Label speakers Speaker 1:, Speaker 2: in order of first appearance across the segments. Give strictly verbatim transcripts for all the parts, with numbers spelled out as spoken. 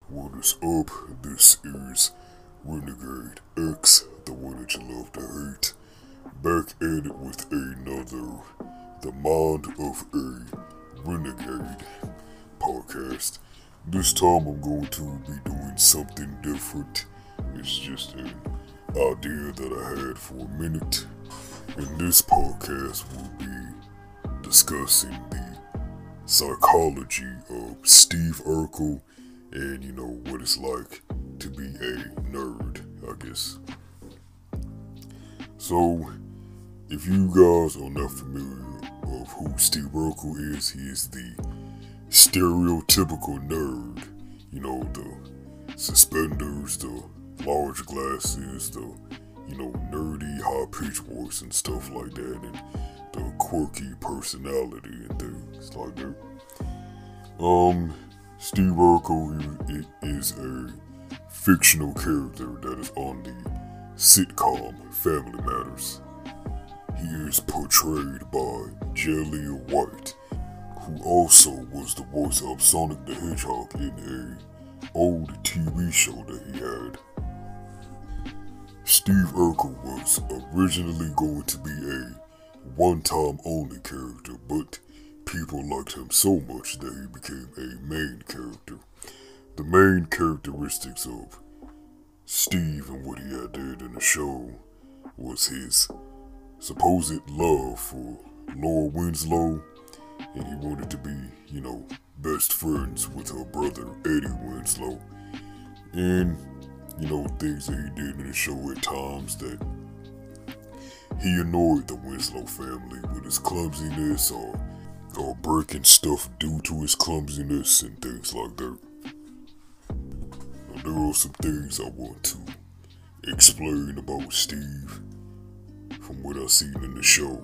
Speaker 1: What is up? This is Renegade X, the one that you love to hate, back at it with another The Mind of a Renegade podcast. This time I'm going to be doing something different. It's just an idea that I had for a minute. In this podcast we'll be discussing the psychology of Steve Urkel and, you know, what it's like to be a nerd, I guess. So, if you guys are not familiar of who Steve Urkel is, he is the stereotypical nerd. You know, the suspenders, the large glasses, the, you know, nerdy high-pitched voice and stuff like that, and the quirky personality and things like that. Um... Steve Urkel is a fictional character that is on the sitcom Family Matters. He is portrayed by Jaleel White, who also was the voice of Sonic the Hedgehog in a old T V show that he had. Steve Urkel was originally going to be a one-time only character, but people liked him so much that he became a main character. The main characteristics of Steve and what he had did in the show was his supposed love for Laura Winslow, and he wanted to be, you know, best friends with her brother Eddie Winslow, and, you know, things that he did in the show at times that he annoyed the Winslow family with his clumsiness or or breaking stuff due to his clumsiness and things like that. Now, there are some things I want to explain about Steve from what I've seen in the show.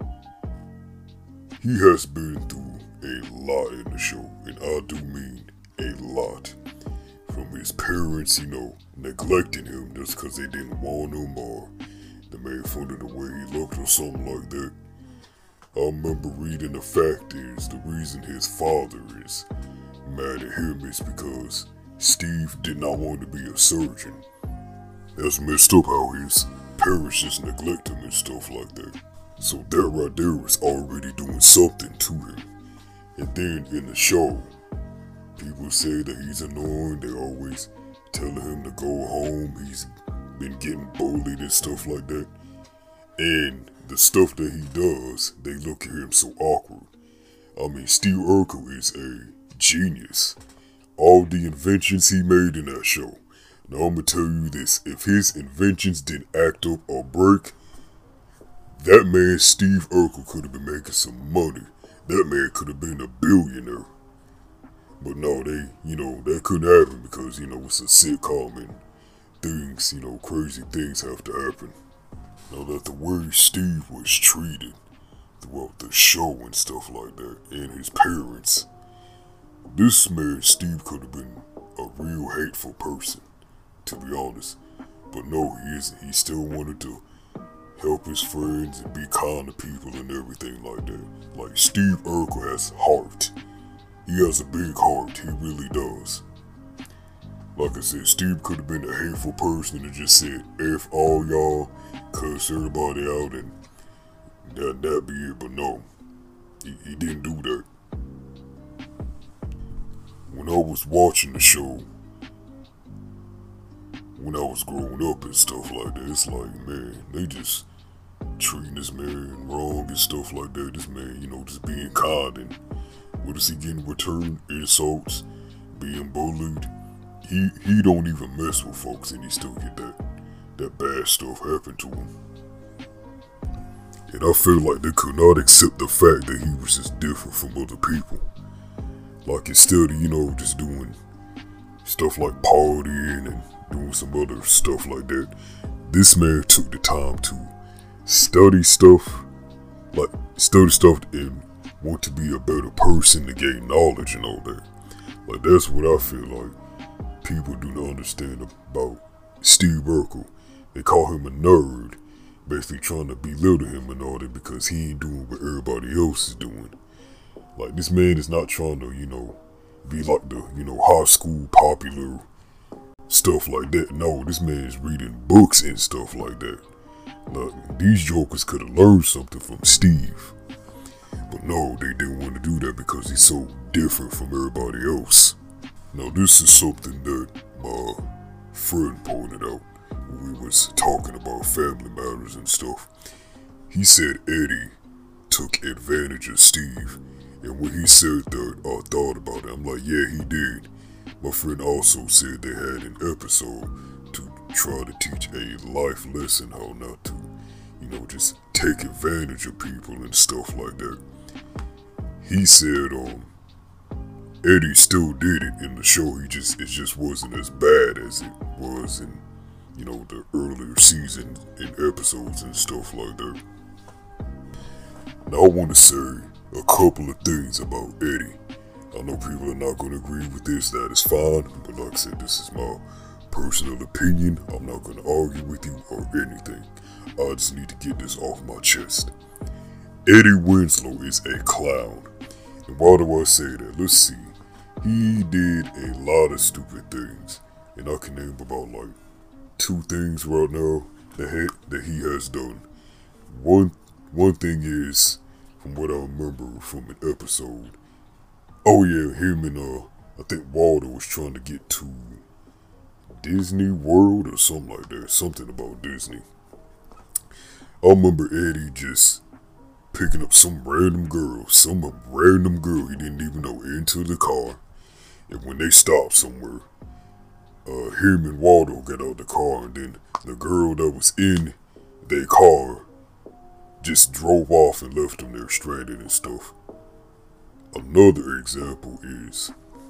Speaker 1: He has been through a lot in the show, and I do mean a lot. From his parents, you know, neglecting him just because they didn't want him, or they made fun of the way he looked or something like that. I remember reading the fact is the reason his father is mad at him is because Steve did not want to be a surgeon. That's messed up how his parents just neglect him and stuff like that. So that right there is already doing something to him. And then in the show, people say that he's annoying. They always telling him to go home. He's been getting bullied and stuff like that. And the stuff that he does, they look at him so awkward. I mean, Steve Urkel is a genius. All the inventions he made in that show. Now, I'm gonna tell you this. If his inventions didn't act up or break, that man, Steve Urkel, could have been making some money. That man could have been a billionaire. But no, they, you know, that couldn't happen because, you know, it's a sitcom and things, you know, crazy things have to happen. Now that the way Steve was treated throughout the show and stuff like that, and his parents, this man Steve could have been a real hateful person, to be honest. But no, he isn't. He still wanted to help his friends and be kind to people and everything like that. Like, Steve Urkel has heart. He has a big heart, he really does. Like I said, Steve could have been a hateful person and just said, F all y'all, cuss everybody out, and that that be it. But no, he, he didn't do that. When I was watching the show, when I was growing up and stuff like that, it's like, man, they just treating this man wrong and stuff like that. This man, you know, just being kind, and what is he getting in return? Insults, being bullied. He he don't even mess with folks, and he still get that that bad stuff happen to him. And I feel like they could not accept the fact that he was just different from other people. Like, instead of, you know, just doing stuff like partying and doing some other stuff like that, this man took the time to study stuff, like study stuff and want to be a better person to gain knowledge and all that. Like, that's what I feel like people do not understand about Steve Urkel. They call him a nerd, basically trying to belittle him and all that because he ain't doing what everybody else is doing. Like, this man is not trying to, you know, be like the, you know, high school popular stuff like that. No, this man is reading books and stuff like that. Like, these jokers could have learned something from Steve. But no, they didn't want to do that because he's so different from everybody else. Now this is something that my friend pointed out when we was talking about family matters and stuff. He said Eddie took advantage of Steve. And when he said that, I thought about it. I'm like, yeah, he did. My friend also said they had an episode to try to teach a life lesson how not to, you know, just take advantage of people and stuff like that. He said, um, Eddie still did it in the show. He just, it just wasn't as bad as it was in, you know, the earlier seasons and episodes and stuff like that. Now I want to say a couple of things about Eddie. I know people are not going to agree with this, that is fine, but like I said, this is my personal opinion. I'm not going to argue with you or anything. I just need to get this off my chest. Eddie Winslow is a clown. And why do I say that? Let's see. He did a lot of stupid things. And I can name about like two things right now that he, that he has done. One, one thing is, from what I remember from an episode, oh yeah, him and uh, I think Walter was trying to get to Disney World or something like that. Something about Disney. I remember Eddie just picking up some random girl, some random girl he didn't even know, into the car. And when they stopped somewhere, uh, him and Waldo got out the car, and then the girl that was in their car just drove off and left them there stranded and stuff. Another example is,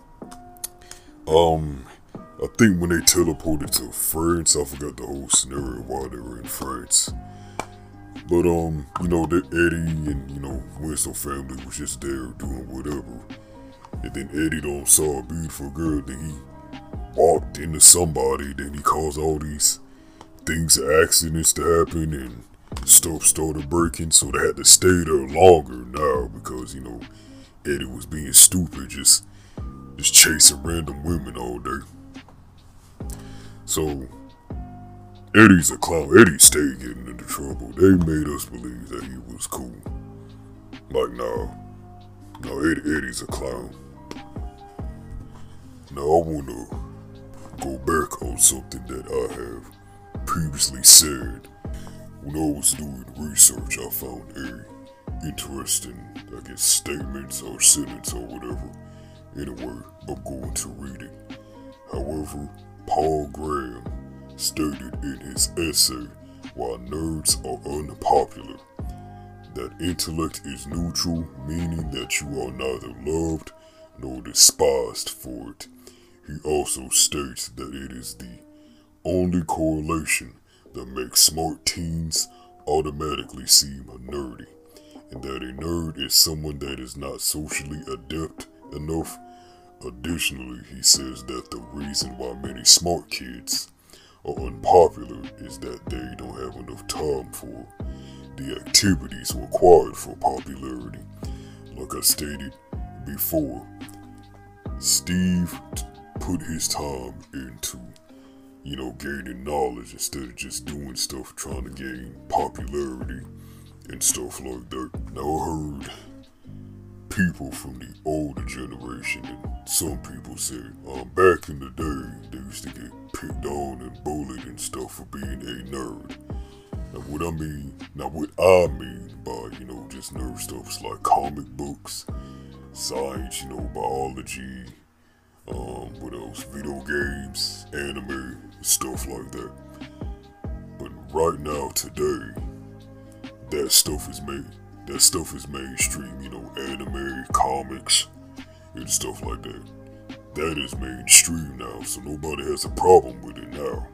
Speaker 1: um, I think when they teleported to France, I forgot the whole scenario why they were in France. But, um, you know, that Eddie and, you know, Winslow family was just there doing whatever. And then Eddie don't saw a beautiful girl, then he walked into somebody, then he caused all these things, accidents to happen, and stuff started breaking, so they had to stay there longer now because, you know, Eddie was being stupid, just, just chasing random women all day. So, Eddie's a clown. Eddie stayed getting into trouble. They made us believe that he was cool. Like, no. No, Eddie, Eddie's a clown. Now, I want to go back on something that I have previously said. When I was doing research, I found a interesting, I guess, statements or sentence or whatever. Anyway, I'm going to read it. However, Paul Graham stated in his essay, Why Nerds Are Unpopular, that intellect is neutral, meaning that you are neither loved nor despised for it. He also states that it is the only correlation that makes smart teens automatically seem nerdy, and that a nerd is someone that is not socially adept enough. Additionally, he says that the reason why many smart kids are unpopular is that they don't have enough time for the activities required for popularity. Like I stated before, Steve t- put his time into, you know, gaining knowledge instead of just doing stuff trying to gain popularity and stuff like that. Now, I heard people from the older generation and some people say, um, back in the day, they used to get picked on and bullied and stuff for being a nerd. Now, what I mean, now what I mean by, you know, just nerd stuff is like comic books, science, you know, biology, um, what else, video games, anime, stuff like that. But right now, today, that stuff is made. That stuff is mainstream, you know, anime, comics, and stuff like that. That is mainstream now, so nobody has a problem with it now.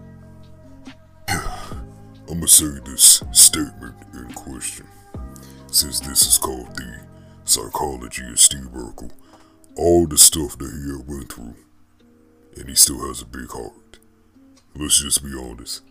Speaker 1: I'm gonna say this statement in question, since this is called The Psychology of Steve Urkel. All the stuff that he had went through, and he still has a big heart. Let's just be honest.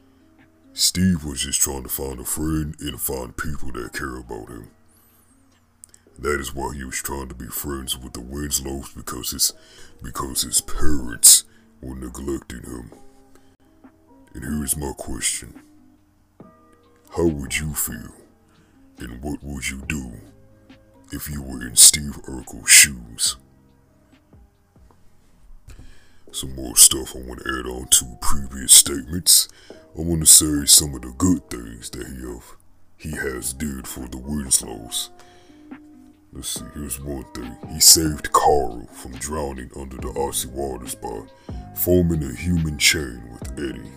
Speaker 1: Steve was just trying to find a friend and find people that care about him. That is why he was trying to be friends with the Winslows, because his because his parents were neglecting him. And here's my question. How would you feel, and what would you do if you were in Steve Urkel's shoes? Some more stuff I want to add on to previous statements. I want to say some of the good things that he have, he has did for the Winslows. Let's see, here's one thing. He saved Carl from drowning under the icy waters by forming a human chain with Eddie.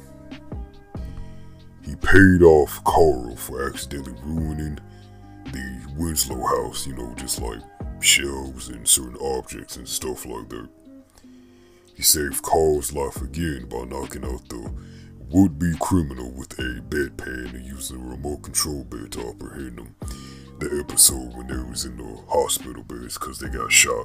Speaker 1: He paid off Carl for accidentally ruining the Winslow house, you know, just like shelves and certain objects and stuff like that. He saved Carl's life again by knocking out the would-be criminal with a bedpan and using a remote control bed to apprehend him. The episode when they was in the hospital beds because they got shot.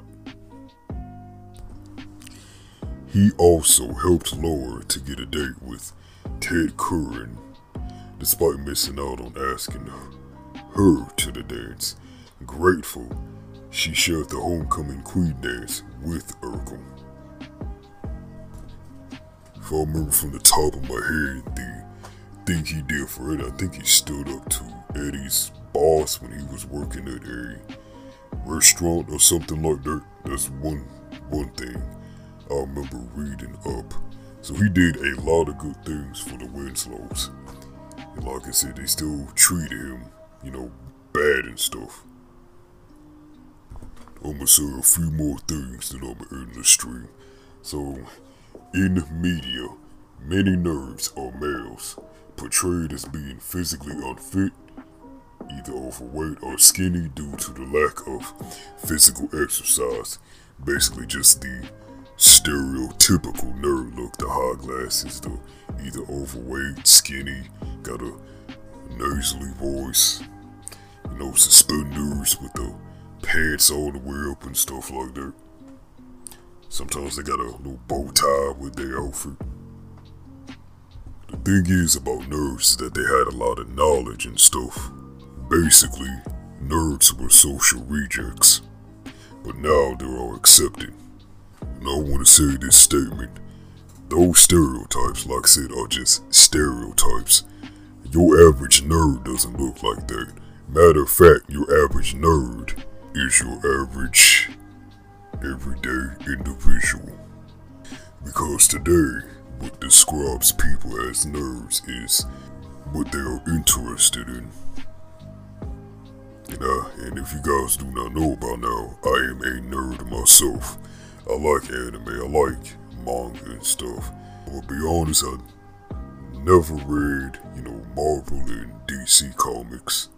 Speaker 1: He also helped Laura to get a date with Ted Curran, despite missing out on asking her to the dance. Grateful, she shared the homecoming queen dance with Urkel. If I remember from the top of my head, the thing he did for it, I think he stood up to Eddie's boss when he was working at a restaurant or something like that. That's one one thing I remember reading up. So he did a lot of good things for the Winslows. And like I said, they still treated him, you know, bad and stuff. I'm gonna say a few more things that I'm gonna end the stream. So, in media, many nerds are males, portrayed as being physically unfit, either overweight or skinny due to the lack of physical exercise. Basically just the stereotypical nerd look, the high glasses, the either overweight, skinny, got a nasally voice, you know, suspenders with the pants all the way up and stuff like that. Sometimes they got a little bow tie with their outfit. The thing is about nerds is that they had a lot of knowledge and stuff. Basically, nerds were social rejects, but now they're all accepted. And I want to say this statement. Those stereotypes, like I said, are just stereotypes. Your average nerd doesn't look like that. Matter of fact, your average nerd is your average, everyday individual. Because today, what describes people as nerds is what they are interested in. And, uh, and if you guys do not know by now, I am a nerd myself. I like anime, I like manga and stuff. I'm gonna be honest, I never read, you know, Marvel and D C comics.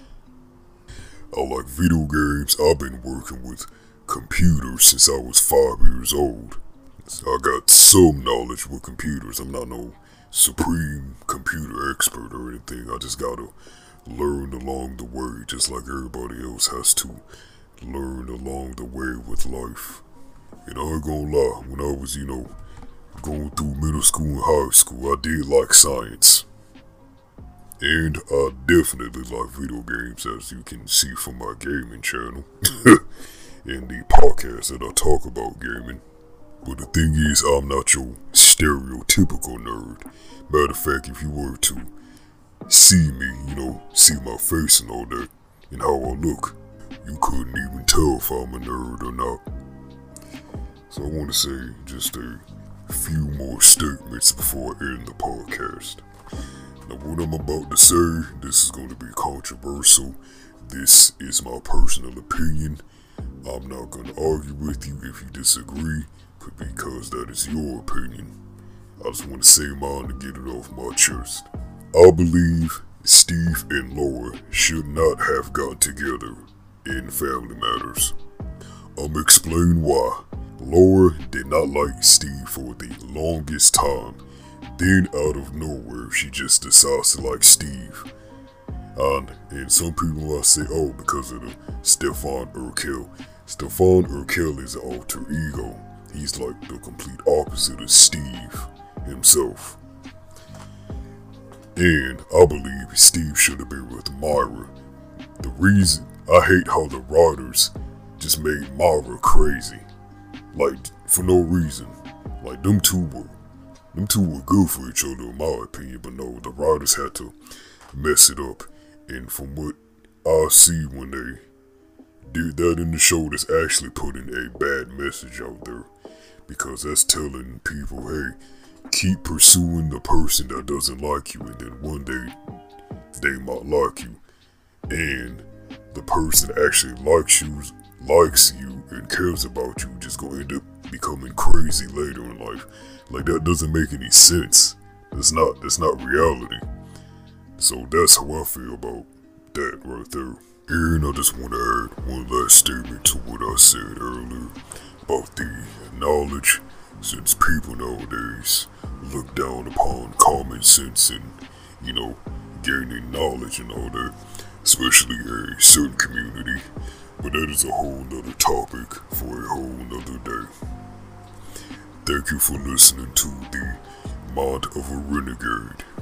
Speaker 1: I like video games. I've been working with computers since I was five years old. So I got some knowledge with computers. I'm not no supreme computer expert or anything. I just gotta learn along the way, just like everybody else has to learn along the way with life. And I ain't gonna lie, when I was, you know, going through middle school and high school, I did like science. And I definitely like video games, as you can see from my gaming channel and the podcast that I talk about gaming. But the thing is, I'm not your stereotypical nerd. Matter of fact, if you were to see me, you know, see my face and all that, and how I look, you couldn't even tell if I'm a nerd or not. So I want to say just a few more statements before I end the podcast. Now what I'm about to say, this is going to be controversial. This is my personal opinion. I'm not going to argue with you if you disagree, because that is your opinion. I just want to say mine to get it off my chest. I believe Steve and Laura should not have gotten together in Family Matters. I'm gonna explain why. Laura did not like Steve for the longest time. Then out of nowhere, she just decides to like Steve. And, and some people might say, oh, because of the Stefan Urkel. Stefan Urkel is an alter ego. He's like the complete opposite of Steve himself. And I believe Steve should have been with Myra. The reason I hate how the writers just made Mara crazy. Like, for no reason. Like, them two were, them two were good for each other in my opinion, but no, the writers had to mess it up. And from what I see when they did that in the show, that's actually putting a bad message out there. Because that's telling people, hey, keep pursuing the person that doesn't like you, and then one day they might like you. And the person that actually likes you, likes you and cares about you just gonna end up becoming crazy later in life. Like, that doesn't make any sense. That's not that's not reality. So that's how I feel about that right there. And I just want to add one last statement to what I said earlier about the knowledge, since people nowadays look down upon common sense and, you know, gaining knowledge and all that, especially a certain community. But that is a whole nother topic for a whole nother day. Thank you for listening to the Mind of a Renegade.